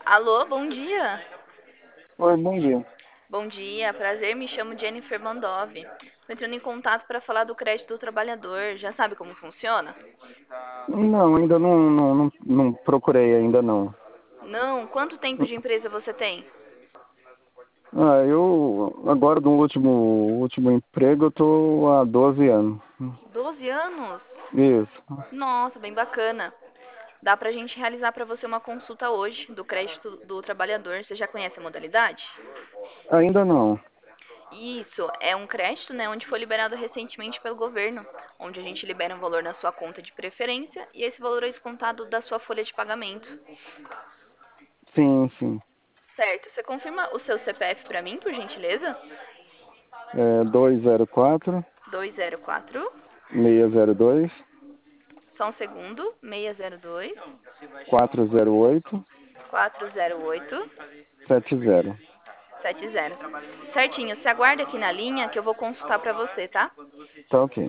Alô, bom dia. Oi, bom dia. Bom dia, prazer, me chamo Jennifer Mandov. Estou entrando em contato para falar do crédito do trabalhador. Já sabe como funciona? Não, ainda não procurei, ainda não. Não? Quanto tempo de empresa você tem? Eu agora no último emprego eu tô há 12 anos. 12 anos? Isso. Nossa, bem bacana. Dá pra gente realizar para você uma consulta hoje do crédito do trabalhador. Você já conhece a modalidade? Ainda não. Isso, é um crédito, né, onde foi liberado recentemente pelo governo, onde a gente libera um valor na sua conta de preferência e esse valor é descontado da sua folha de pagamento. Sim, sim. Certo, você confirma o seu CPF para mim, por gentileza? É 204 204, 602 só um segundo, 602 408 408 70. 70. Certinho, você aguarda aqui na linha que eu vou consultar para você, tá? Tá ok.